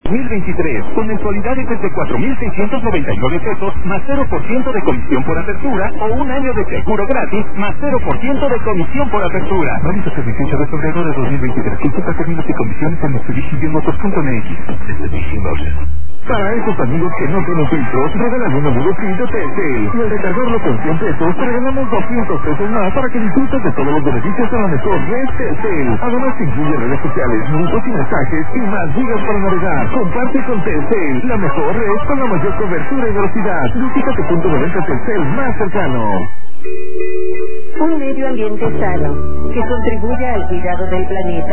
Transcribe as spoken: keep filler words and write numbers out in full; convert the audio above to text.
dos mil veintitrés, con mensualidades desde cuatro mil seiscientos noventa y nueve pesos, más cero por ciento de comisión por apertura, o un año de seguro gratis, más cero por ciento de comisión por apertura. Válido hasta el dieciocho de febrero de dos mil veintitrés. Consulta términos y condiciones en Mitsubishi Motos punto m x. Mitsubishi Motors. Para esos amigos que no tienen filtros, regalan un amigo free de Telcel. Y al recargarlo con cien pesos, te regalamos doscientos pesos más para que disfrutes de todos los beneficios de la mejor red Telcel. Además, te incluye redes sociales, minutos y mensajes y más gigas para navegar. Comparte con Telcel, la mejor red con la mayor cobertura y velocidad. Visita tu punto de venta Telcel más cercano. Un medio ambiente sano que contribuya al cuidado del planeta